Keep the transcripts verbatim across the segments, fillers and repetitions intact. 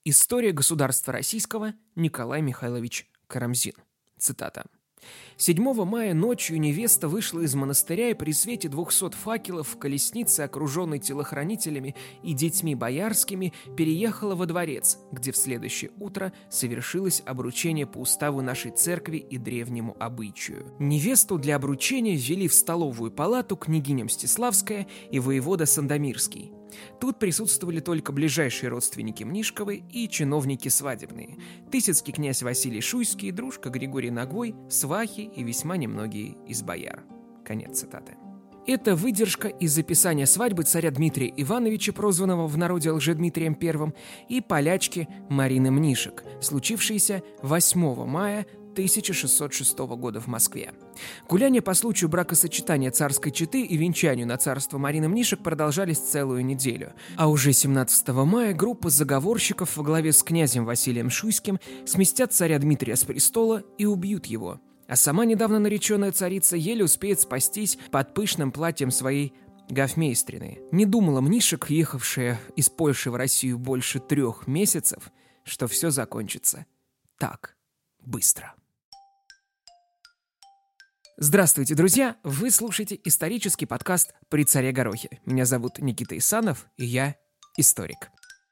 История государства российского. Николай Михайлович Карамзин. Цитата. седьмого мая ночью невеста вышла из монастыря и при свете двухсот факелов в колеснице, окруженной телохранителями и детьми боярскими, переехала во дворец, где в следующее утро совершилось обручение по уставу нашей церкви и древнему обычаю. Невесту для обручения ввели в столовую палату княгиня Мстиславская и воевода Сандомирский. Тут присутствовали только ближайшие родственники Мнишковой и чиновники свадебные. Тысяцкий князь Василий Шуйский, дружка Григорий Нагой, свахи и весьма немногие из бояр. Конец цитаты. Это выдержка из описания свадьбы царя Дмитрия Ивановича, прозванного в народе Лжедмитрием Первым, и полячки Марины Мнишек, случившейся восьмого мая тысяча шестьсот шестого года в Москве. Гуляния по случаю бракосочетания царской четы и венчанию на царство Марины Мнишек продолжались целую неделю. А уже семнадцатого мая группа заговорщиков во главе с князем Василием Шуйским сместят царя Дмитрия с престола и убьют его. А сама недавно нареченная царица еле успеет спастись под пышным платьем своей гофмейстрины. Не думала Мнишек, ехавшая из Польши в Россию больше трех месяцев, что все закончится так быстро. Здравствуйте, друзья! Вы слушаете исторический подкаст «При царе Горохе». Меня зовут Никита Исанов, и я историк.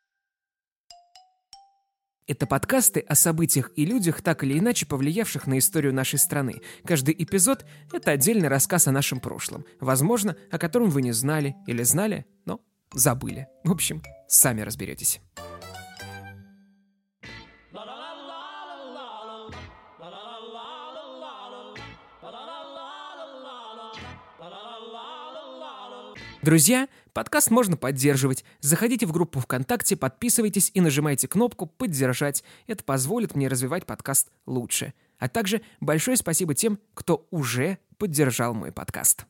Это подкасты о событиях и людях, так или иначе повлиявших на историю нашей страны. Каждый эпизод – это отдельный рассказ о нашем прошлом, возможно, о котором вы не знали или знали, но забыли. В общем, сами разберетесь. Друзья, подкаст можно поддерживать. Заходите в группу ВКонтакте, подписывайтесь и нажимайте кнопку «Поддержать». Это позволит мне развивать подкаст лучше. А также большое спасибо тем, кто уже поддержал мой подкаст.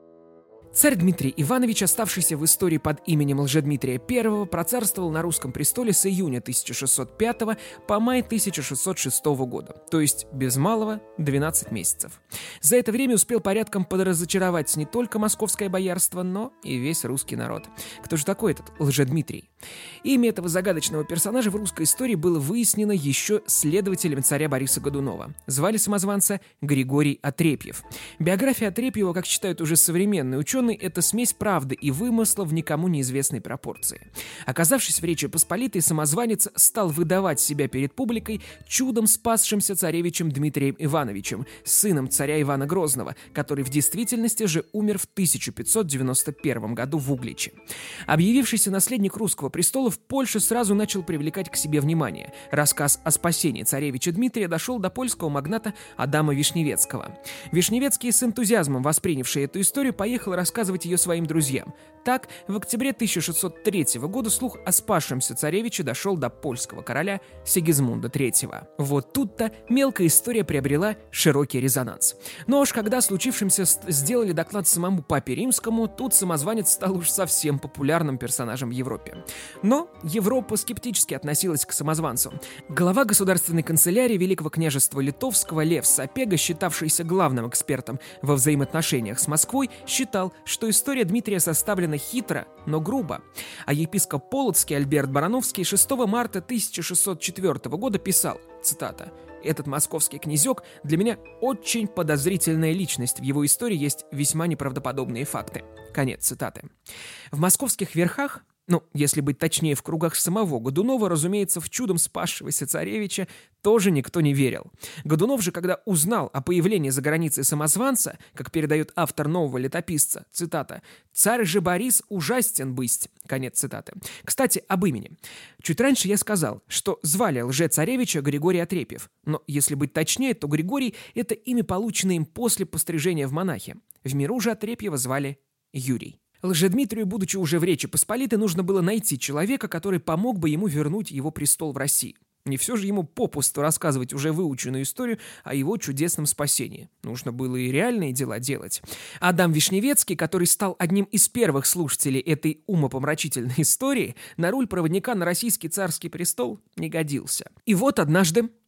Царь Дмитрий Иванович, оставшийся в истории под именем Лжедмитрия Первого, процарствовал на русском престоле с июня тысяча шестьсот пятого по май тысяча шестьсот шестого года, то есть без малого двенадцать месяцев. За это время успел порядком подразочаровать не только московское боярство, но и весь русский народ. Кто же такой этот Лжедмитрий? Имя этого загадочного персонажа в русской истории было выяснено еще следователями царя Бориса Годунова. Звали самозванца Григорий Отрепьев. Биография Отрепьева, как считают уже современные ученые, это смесь правды и вымысла в никому неизвестной пропорции. Оказавшись в Речи Посполитой, самозванец стал выдавать себя перед публикой чудом спасшимся царевичем Дмитрием Ивановичем, сыном царя Ивана Грозного, который в действительности же умер в тысяча пятьсот девяносто первом году в Угличе. Объявившийся наследник русского престола в Польше сразу начал привлекать к себе внимание. Рассказ о спасении царевича Дмитрия дошел до польского магната Адама Вишневецкого. Вишневецкий, с энтузиазмом воспринявший эту историю, поехал рассказывать ее своим друзьям. Так, в октябре тысяча шестьсот третьего года слух о спасшемся царевиче дошел до польского короля Сигизмунда третьего. Вот тут-то мелкая история приобрела широкий резонанс. Но уж когда случившимся сделали доклад самому папе римскому, тут самозванец стал уж совсем популярным персонажем в Европе. Но Европа скептически относилась к самозванцу. Глава государственной канцелярии Великого княжества Литовского Лев Сапега, считавшийся главным экспертом во взаимоотношениях с Москвой, считал, что история Дмитрия составлена хитро, но грубо. А епископ Полоцкий Альберт Барановский шестого марта тысяча шестьсот четвёртого года писал, цитата, «Этот московский князек для меня очень подозрительная личность, в его истории есть весьма неправдоподобные факты». Конец цитаты. В московских верхах, ну, если быть точнее, в кругах самого Годунова, разумеется, в чудом спасшегося царевича тоже никто не верил. Годунов же, когда узнал о появлении за границей самозванца, как передает автор нового летописца, цитата, «Царь же Борис ужастен бысть», конец цитаты. Кстати, об имени. Чуть раньше я сказал, что звали лже-царевича Григорий Отрепьев, но если быть точнее, то Григорий – это имя, полученное им после пострижения в монахи. В миру же Отрепьева звали Юрий. Лжедмитрию, будучи уже в Речи Посполитой, нужно было найти человека, который помог бы ему вернуть его престол в России. Не все же ему попусту рассказывать уже выученную историю о его чудесном спасении. Нужно было и реальные дела делать. Адам Вишневецкий, который стал одним из первых слушателей этой умопомрачительной истории, на роль проводника на российский царский престол не годился. И вот однажды,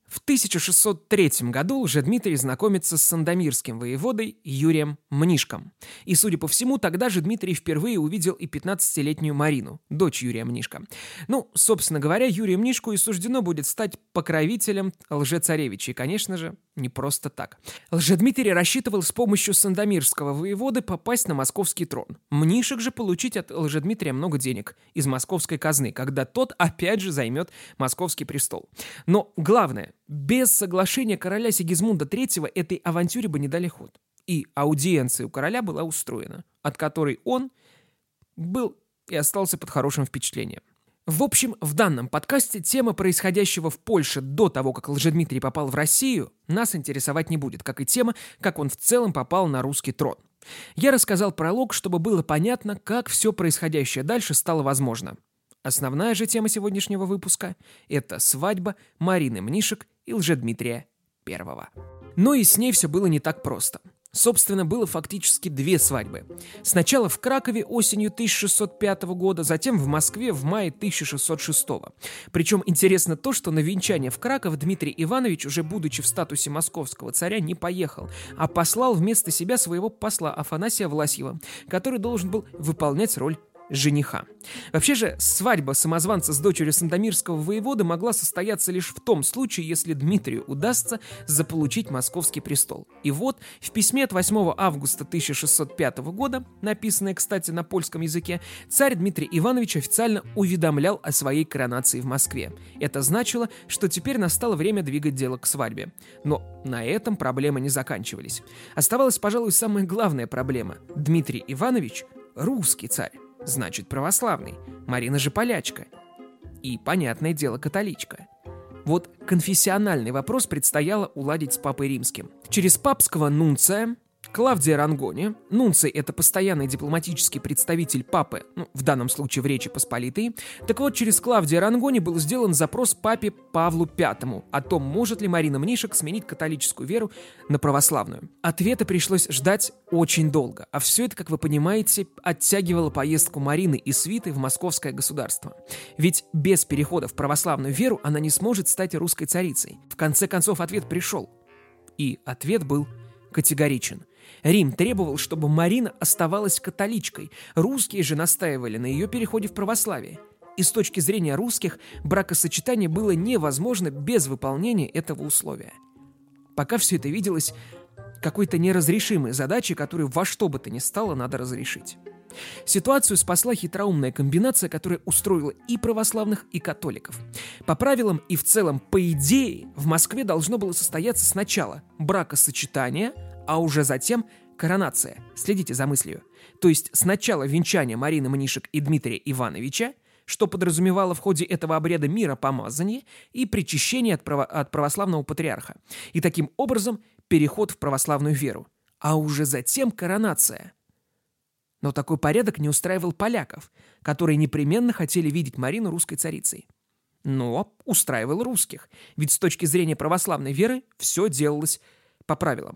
В тысяча шестьсот третьем году Лжедмитрий знакомится с сандомирским воеводой Юрием Мнишком. И, судя по всему, тогда же Дмитрий впервые увидел и пятнадцатилетнюю Марину, дочь Юрия Мнишка. Ну, собственно говоря, Юрию Мнишку и суждено будет стать покровителем лжецаревича. И, конечно же, не просто так. Лжедмитрий рассчитывал с помощью сандомирского воеводы попасть на московский трон. Мнишек же получить от Лжедмитрия много денег из московской казны, когда тот опять же займет московский престол. Но главное, без соглашения короля Сигизмунда третьего этой авантюре бы не дали ход. И аудиенция у короля была устроена, от которой он был и остался под хорошим впечатлением. В общем, в данном подкасте тема происходящего в Польше до того, как Лжедмитрий попал в Россию, нас интересовать не будет, как и тема, как он в целом попал на русский трон. Я рассказал пролог, чтобы было понятно, как все происходящее дальше стало возможно. Основная же тема сегодняшнего выпуска – это свадьба Марины Мнишек и Лжедмитрия Первого. Но и с ней все было не так просто. Собственно, было фактически две свадьбы. Сначала в Кракове осенью тысяча шестьсот пятого года, затем в Москве в мае тысяча шестьсот шестого. Причем интересно то, что на венчание в Краков Дмитрий Иванович, уже будучи в статусе московского царя, не поехал, а послал вместо себя своего посла Афанасия Власьева, который должен был выполнять роль жениха. Вообще же, свадьба самозванца с дочерью сандомирского воеводы могла состояться лишь в том случае, если Дмитрию удастся заполучить московский престол. И вот, в письме от восьмого августа тысяча шестьсот пятого года, написанное, кстати, на польском языке, царь Дмитрий Иванович официально уведомлял о своей коронации в Москве. Это значило, что теперь настало время двигать дело к свадьбе. Но на этом проблемы не заканчивались. Оставалась, пожалуй, самая главная проблема. Дмитрий Иванович – русский царь. Значит, православный. Марина же полячка. И, понятное дело, католичка. Вот конфессиональный вопрос предстояло уладить с папой римским. Через папского нунция Клавдия Рангони, нунций — это постоянный дипломатический представитель папы, ну, в данном случае в Речи Посполитой. Так вот, через Клавдия Рангони был сделан запрос папе Павлу Пятому о том, может ли Марина Мнишек сменить католическую веру на православную. Ответа пришлось ждать очень долго, а все это, как вы понимаете, оттягивало поездку Марины и свиты в московское государство. Ведь без перехода в православную веру она не сможет стать русской царицей. В конце концов, ответ пришел. И ответ был категоричен. Рим требовал, чтобы Марина оставалась католичкой, русские же настаивали на ее переходе в православие. И с точки зрения русских, бракосочетание было невозможно без выполнения этого условия. Пока все это виделось какой-то неразрешимой задачей, которую во что бы то ни стало надо разрешить. Ситуацию спасла хитроумная комбинация, которая устроила и православных, и католиков. По правилам и в целом по идее в Москве должно было состояться сначала бракосочетание, а уже затем коронация. Следите за мыслью. То есть сначала венчание Марины Мнишек и Дмитрия Ивановича, что подразумевало в ходе этого обряда миропомазание и причащение от, право- от православного патриарха. И таким образом переход в православную веру. А уже затем коронация. Но такой порядок не устраивал поляков, которые непременно хотели видеть Марину русской царицей. Но устраивал русских, ведь с точки зрения православной веры все делалось по правилам.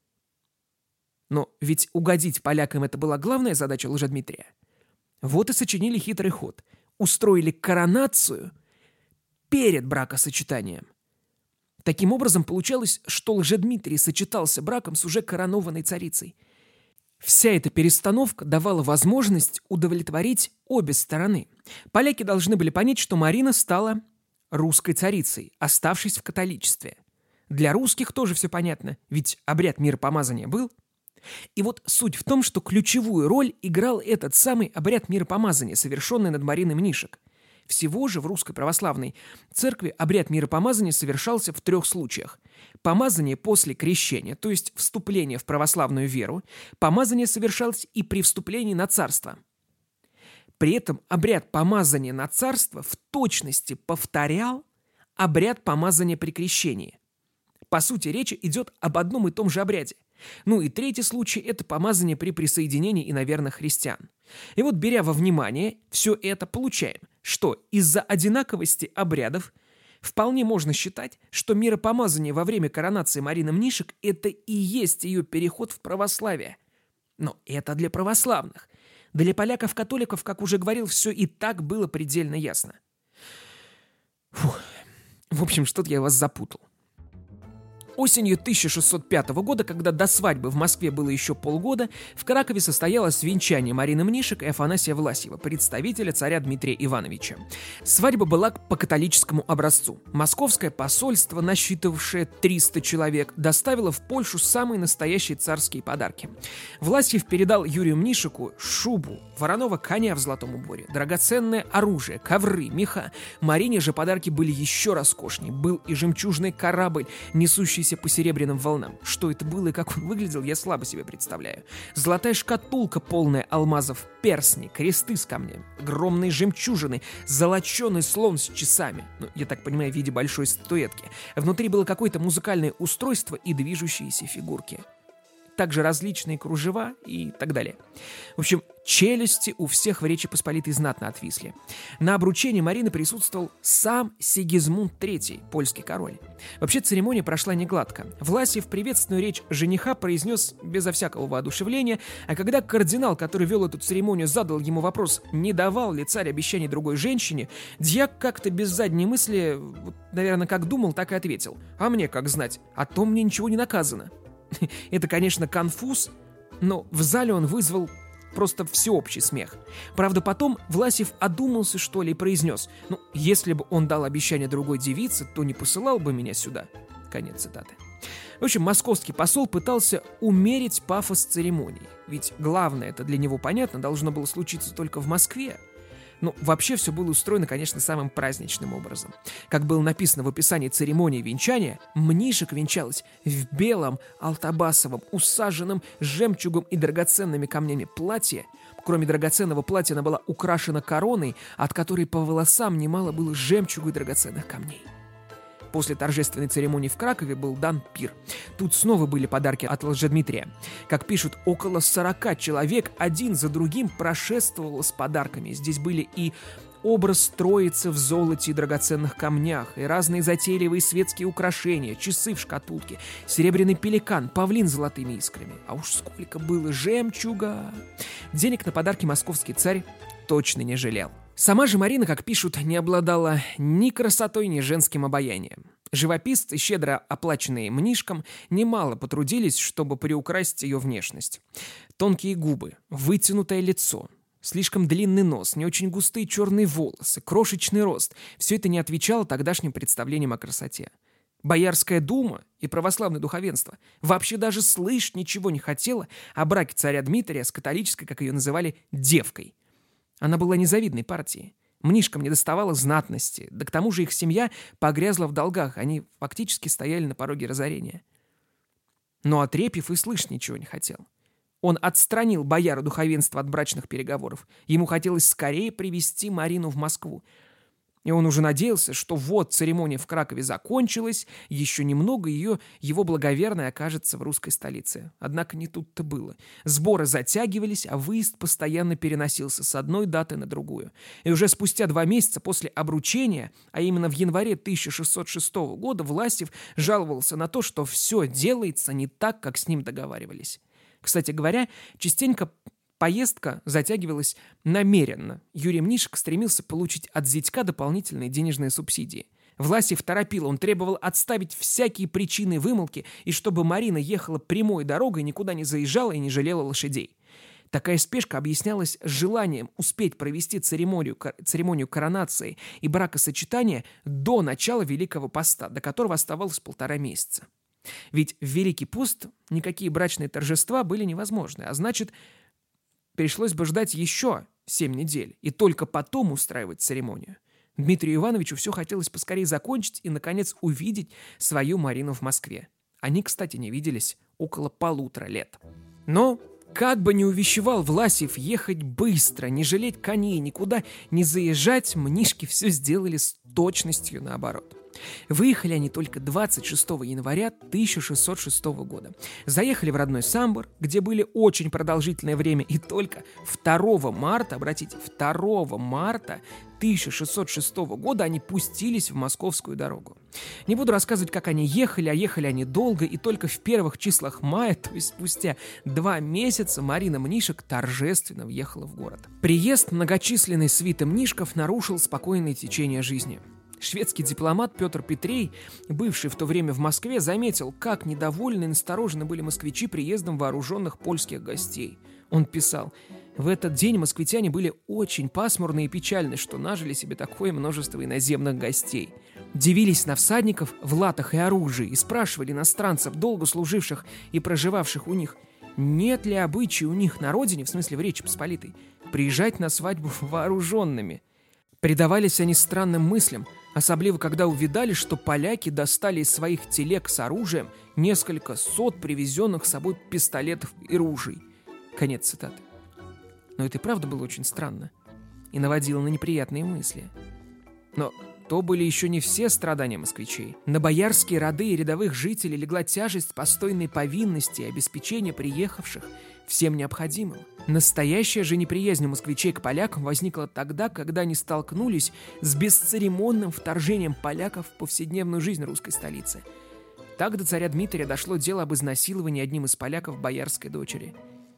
Но ведь угодить полякам — это была главная задача Лжедмитрия. Вот и сочинили хитрый ход. Устроили коронацию перед бракосочетанием. Таким образом, получалось, что Лжедмитрий сочетался браком с уже коронованной царицей. Вся эта перестановка давала возможность удовлетворить обе стороны. Поляки должны были понять, что Марина стала русской царицей, оставшись в католичестве. Для русских тоже все понятно, ведь обряд миропомазания был. И вот суть в том, что ключевую роль играл этот самый обряд миропомазания, совершенный над Мариной Мнишек. Всего же в Русской Православной Церкви обряд миропомазания совершался в трех случаях. Помазание после крещения, то есть вступление в православную веру, помазание совершалось и при вступлении на царство. При этом обряд помазания на царство в точности повторял обряд помазания при крещении. По сути, речь идет об одном и том же обряде. Ну и третий случай – это помазание при присоединении иноверных христиан. И вот, беря во внимание все это, получаем, что из-за одинаковости обрядов вполне можно считать, что миропомазание во время коронации Марины Мнишек – это и есть ее переход в православие. Но это для православных. Для поляков-католиков, как уже говорил, все и так было предельно ясно. Фух. В общем, что-то я вас запутал. Осенью тысяча шестьсот пятого года, когда до свадьбы в Москве было еще полгода, в Кракове состоялось венчание Марины Мнишек и Афанасия Власьева, представителя царя Дмитрия Ивановича. Свадьба была по католическому образцу. Московское посольство, насчитывавшее триста человек, доставило в Польшу самые настоящие царские подарки. Власьев передал Юрию Мнишеку шубу, вороного коня в золотом уборе, драгоценное оружие, ковры, меха. Марине же подарки были еще роскошнее. Был и жемчужный корабль, несущий по серебряным волнам. Что это было и как он выглядел, я слабо себе представляю. Золотая шкатулка, полная алмазов, перстни, кресты с камнями, огромные жемчужины, золоченый слон с часами, ну, я так понимаю, в виде большой статуэтки. Внутри было какое-то музыкальное устройство и движущиеся фигурки. Также различные кружева и так далее. В общем, челюсти у всех в Речи Посполитой знатно отвисли. На обручении Марины присутствовал сам Сигизмунд третий, польский король. Вообще церемония прошла негладко. Власьев приветственную речь жениха произнес безо всякого воодушевления, а когда кардинал, который вел эту церемонию, задал ему вопрос, не давал ли царь обещаний другой женщине, дьяк как-то без задней мысли, вот, наверное, как думал, так и ответил. А мне как знать? О том мне ничего не наказано. Это, конечно, конфуз, но в зале он вызвал просто всеобщий смех. Правда, потом Власьев одумался, что ли, и произнес: «Ну, если бы он дал обещание другой девице, то не посылал бы меня сюда». Конец цитаты. В общем, московский посол пытался умерить пафос церемонии. Ведь главное, это для него, понятно, должно было случиться только в Москве. Ну, вообще все было устроено, конечно, самым праздничным образом. Как было написано в описании церемонии венчания, Мнишек венчалась в белом алтабасовом, усаженном жемчугом и драгоценными камнями платье. Кроме драгоценного платья, она была украшена короной, от которой по волосам немало было жемчуга и драгоценных камней. После торжественной церемонии в Кракове был дан пир. Тут снова были подарки от Лжедмитрия. Как пишут, около сорока человек один за другим прошествовало с подарками. Здесь были и образ Троицы в золоте и драгоценных камнях, и разные затейливые светские украшения, часы в шкатулке, серебряный пеликан, павлин с золотыми искрами. А уж сколько было жемчуга! Денег на подарки московский царь точно не жалел. Сама же Марина, как пишут, не обладала ни красотой, ни женским обаянием. Живописцы, щедро оплаченные Мнишком, немало потрудились, чтобы приукрасить ее внешность. Тонкие губы, вытянутое лицо, слишком длинный нос, не очень густые черные волосы, крошечный рост – все это не отвечало тогдашним представлениям о красоте. Боярская дума и православное духовенство вообще даже слышать ничего не хотело о браке царя Дмитрия с католической, как ее называли, девкой. Она была незавидной партией. Мнишкам не доставало знатности, да к тому же их семья погрязла в долгах, они фактически стояли на пороге разорения. Но Отрепьев и слышать ничего не хотел. Он отстранил бояр духовенства от брачных переговоров. Ему хотелось скорее привезти Марину в Москву. И он уже надеялся, что вот церемония в Кракове закончилась, еще немного ее, его благоверная окажется в русской столице. Однако не тут-то было. Сборы затягивались, а выезд постоянно переносился с одной даты на другую. И уже спустя два месяца после обручения, а именно в январе тысяча шестьсот шестого года, Власьев жаловался на то, что все делается не так, как с ним договаривались. Кстати говоря, частенько поездка затягивалась намеренно. Юрий Мнишек стремился получить от зятька дополнительные денежные субсидии. Власьев торопил, он требовал отставить всякие причины вымолки, и чтобы Марина ехала прямой дорогой, никуда не заезжала и не жалела лошадей. Такая спешка объяснялась желанием успеть провести церемонию, церемонию коронации и бракосочетания до начала Великого Поста, до которого оставалось полтора месяца. Ведь в Великий пост никакие брачные торжества были невозможны, а значит, пришлось бы ждать еще семь недель и только потом устраивать церемонию. Дмитрию Ивановичу все хотелось поскорее закончить и, наконец, увидеть свою Марину в Москве. Они, кстати, не виделись около полутора лет. Но, как бы ни увещевал Власьев ехать быстро, не жалеть коней, никуда не заезжать, Мнишки все сделали с точностью наоборот. Выехали они только двадцать шестого января тысяча шестьсот шестого года. Заехали в родной Самбор, где были очень продолжительное время, и только второго марта, обратите, второго марта тысяча шестьсот шестого года они пустились в московскую дорогу. Не буду рассказывать, как они ехали, а ехали они долго, и только в первых числах мая, то есть спустя два месяца, Марина Мнишек торжественно въехала в город. Приезд многочисленной свиты Мнишков нарушил спокойное течение жизни. Шведский дипломат Петр Петрей, бывший в то время в Москве, заметил, как недовольны и насторожены были москвичи приездом вооруженных польских гостей. Он писал: «В этот день москвитяне были очень пасмурны и печальны, что нажили себе такое множество иноземных гостей. Дивились на всадников в латах и оружии и спрашивали иностранцев, долго служивших и проживавших у них, нет ли обычая у них на родине, в смысле в Речи Посполитой, приезжать на свадьбу вооруженными. Предавались они странным мыслям, особливо когда увидали, что поляки достали из своих телег с оружием несколько сот привезенных с собой пистолетов и ружей». Конец цитаты. Но это и правда было очень странно и наводило на неприятные мысли. Но то были еще не все страдания москвичей. На боярские роды и рядовых жителей легла тяжесть постойной повинности и обеспечения приехавших всем необходимым. Настоящая же неприязнь у москвичей к полякам возникла тогда, когда они столкнулись с бесцеремонным вторжением поляков в повседневную жизнь русской столицы. Так до царя Дмитрия дошло дело об изнасиловании одним из поляков боярской дочери.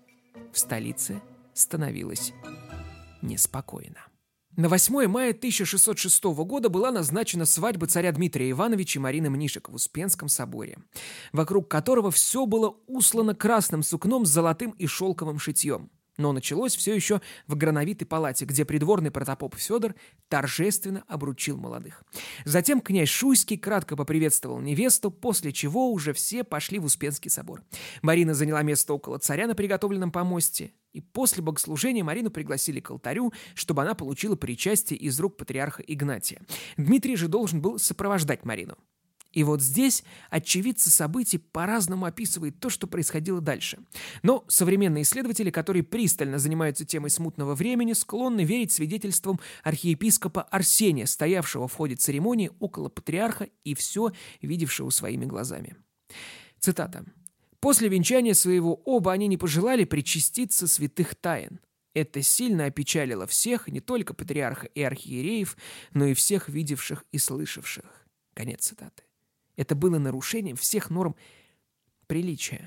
В столице становилось неспокойно. На восьмое мая тысяча шестьсот шестого года была назначена свадьба царя Дмитрия Ивановича и Марины Мнишек в Успенском соборе, вокруг которого все было услано красным сукном с золотым и шелковым шитьем. Но началось все еще в Грановитой палате, где придворный протопоп Федор торжественно обручил молодых. Затем князь Шуйский кратко поприветствовал невесту, после чего уже все пошли в Успенский собор. Марина заняла место около царя на приготовленном помосте, и после богослужения Марину пригласили к алтарю, чтобы она получила причастие из рук патриарха Игнатия. Дмитрий же должен был сопровождать Марину. И вот здесь очевидцы событий по-разному описывают то, что происходило дальше. Но современные исследователи, которые пристально занимаются темой смутного времени, склонны верить свидетельствам архиепископа Арсения, стоявшего в ходе церемонии около патриарха и все видевшего своими глазами. Цитата. «После венчания своего оба они не пожелали причаститься святых тайн. Это сильно опечалило всех, не только патриарха и архиереев, но и всех видевших и слышавших». Конец цитаты. Это было нарушением всех норм приличия.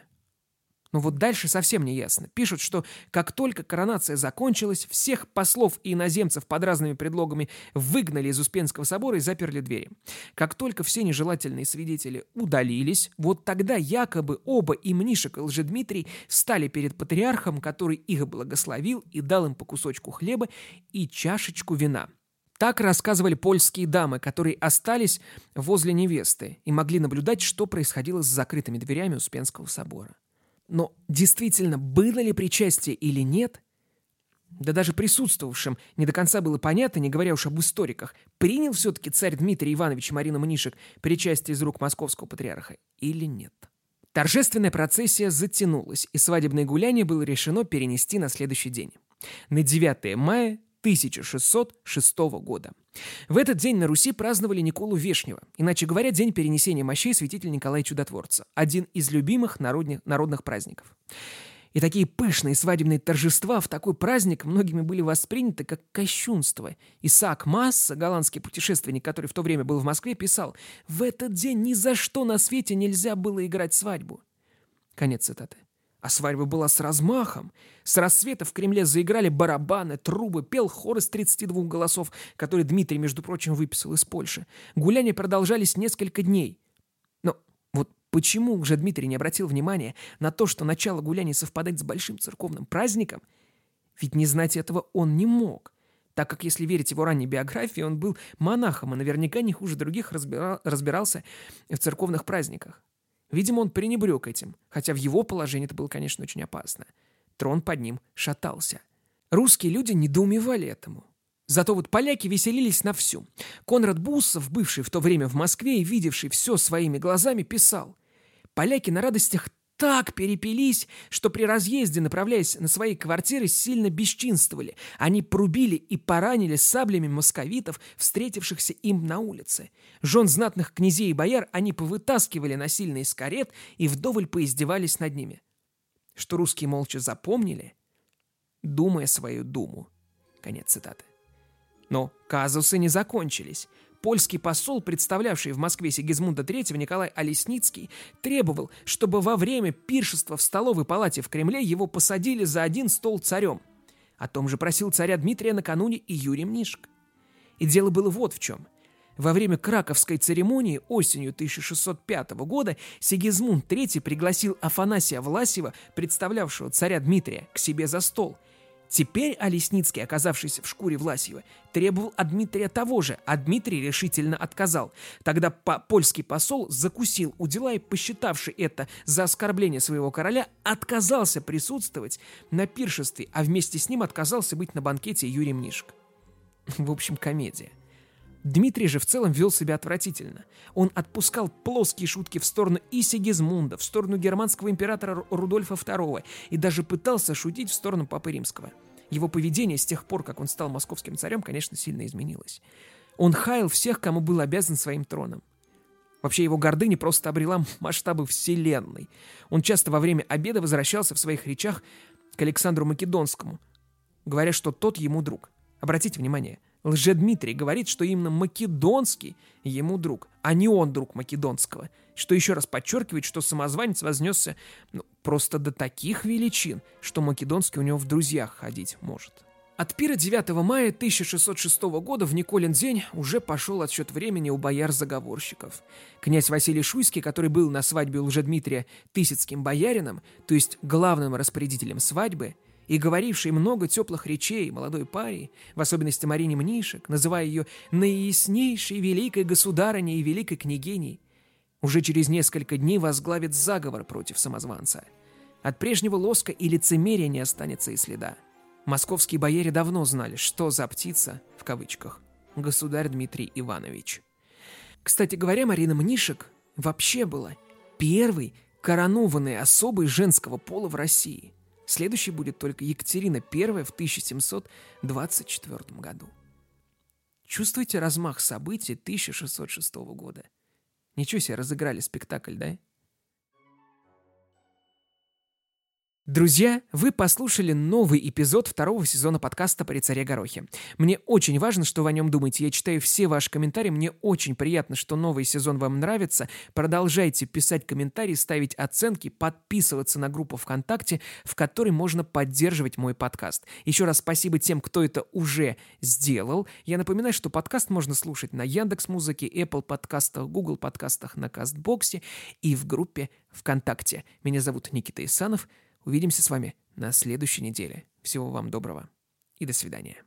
Но вот дальше совсем не ясно. Пишут, что как только коронация закончилась, всех послов и иноземцев под разными предлогами выгнали из Успенского собора и заперли двери. Как только все нежелательные свидетели удалились, вот тогда якобы оба и Мнишек, и Лжедмитрий стали перед патриархом, который их благословил и дал им по кусочку хлеба и чашечку вина. Так рассказывали польские дамы, которые остались возле невесты и могли наблюдать, что происходило с закрытыми дверями Успенского собора. Но действительно, было ли причастие или нет, да даже присутствовавшим не до конца было понятно, не говоря уж об историках, принял все-таки царь Дмитрий Иванович и Марина Мнишек причастие из рук московского патриарха или нет. Торжественная процессия затянулась, и свадебное гуляние было решено перенести на следующий день, на девятое мая тысяча шестьсот шестого года. В этот день на Руси праздновали Николу Вешнего, иначе говоря, день перенесения мощей святителя Николая Чудотворца, один из любимых народных, народных праздников. И такие пышные свадебные торжества в такой праздник многими были восприняты как кощунство. Исаак Масса, голландский путешественник, который в то время был в Москве, писал: «В этот день ни за что на свете нельзя было играть свадьбу». Конец цитаты. А свадьба была с размахом. С рассвета в Кремле заиграли барабаны, трубы, пел хор из тридцати двух голосов, который Дмитрий, между прочим, выписал из Польши. Гуляния продолжались несколько дней. Но вот почему же Дмитрий не обратил внимания на то, что начало гуляний совпадает с большим церковным праздником? Ведь не знать этого он не мог, так как, если верить его ранней биографии, он был монахом и наверняка не хуже других разбира... разбирался в церковных праздниках. Видимо, он пренебрег этим, хотя в его положении это было, конечно, очень опасно. Трон под ним шатался. Русские люди недоумевали этому. Зато вот поляки веселились на всю. Конрад Буссов, бывший в то время в Москве и видевший все своими глазами, писал: «Поляки на радостях так перепились, что при разъезде, направляясь на свои квартиры, сильно бесчинствовали. Они порубили и поранили саблями московитов, встретившихся им на улице. Жен знатных князей и бояр они повытаскивали насильно из карет и вдоволь поиздевались над ними». Что русские молча запомнили, думая свою думу. Конец цитаты. Но казусы не закончились. Польский посол, представлявший в Москве Сигизмунда третьего, Николай Олесницкий, требовал, чтобы во время пиршества в столовой палате в Кремле его посадили за один стол царем. О том же просил царя Дмитрия накануне и Юрий Мнишек. И дело было вот в чем. Во время краковской церемонии осенью тысяча шестьсот пятого года Сигизмунд третий пригласил Афанасия Власьева, представлявшего царя Дмитрия, к себе за стол. Теперь Олесницкий, оказавшийся в шкуре Власьева, требовал от Дмитрия того же, а Дмитрий решительно отказал. Тогда по- польский посол закусил у дела и, посчитавший это за оскорбление своего короля, отказался присутствовать на пиршестве, а вместе с ним отказался быть на банкете Юрий Мнишек. В общем, комедия. Дмитрий же в целом вел себя отвратительно. Он отпускал плоские шутки в сторону и Сигизмунда, в сторону германского императора Рудольфа второго и даже пытался шутить в сторону Папы Римского. Его поведение с тех пор, как он стал московским царем, конечно, сильно изменилось. Он хаял всех, кому был обязан своим троном. Вообще его гордыня просто обрела масштабы вселенной. Он часто во время обеда возвращался в своих речах к Александру Македонскому, говоря, что тот ему друг. Обратите внимание, Лжедмитрий говорит, что именно Македонский ему друг, а не он друг Македонского, что еще раз подчеркивает, что самозванец вознесся ну, просто до таких величин, что Македонский у него в друзьях ходить может. От пира девятого мая тысяча шестьсот шестого года в Николин день уже пошел отсчет времени у бояр-заговорщиков. Князь Василий Шуйский, который был на свадьбе у Лжедмитрия тысяцким боярином, то есть главным распорядителем свадьбы, и говоривший много теплых речей молодой паре, в особенности Марине Мнишек, называя ее наияснейшей великой государыней и великой княгиней, уже через несколько дней возглавит заговор против самозванца. От прежнего лоска и лицемерия не останется и следа. Московские бояре давно знали, что за птица, в кавычках, государь Дмитрий Иванович. Кстати говоря, Марина Мнишек вообще была первой коронованной особой женского пола в России. Следующей будет только Екатерина Первая в тысяча семьсот двадцать четвёртом году. Чувствуете размах событий тысяча шестьсот шестого года? Ничего себе, разыграли спектакль, да? Друзья, вы послушали новый эпизод второго сезона подкаста «При царе Горохе». Мне очень важно, что вы о нем думаете. Я читаю все ваши комментарии. Мне очень приятно, что новый сезон вам нравится. Продолжайте писать комментарии, ставить оценки, подписываться на группу ВКонтакте, в которой можно поддерживать мой подкаст. Еще раз спасибо тем, кто это уже сделал. Я напоминаю, что подкаст можно слушать на Яндекс.Музыке, Apple подкастах, Google подкастах, на Кастбоксе и в группе ВКонтакте. Меня зовут Никита Исанов. Увидимся с вами на следующей неделе. Всего вам доброго и до свидания.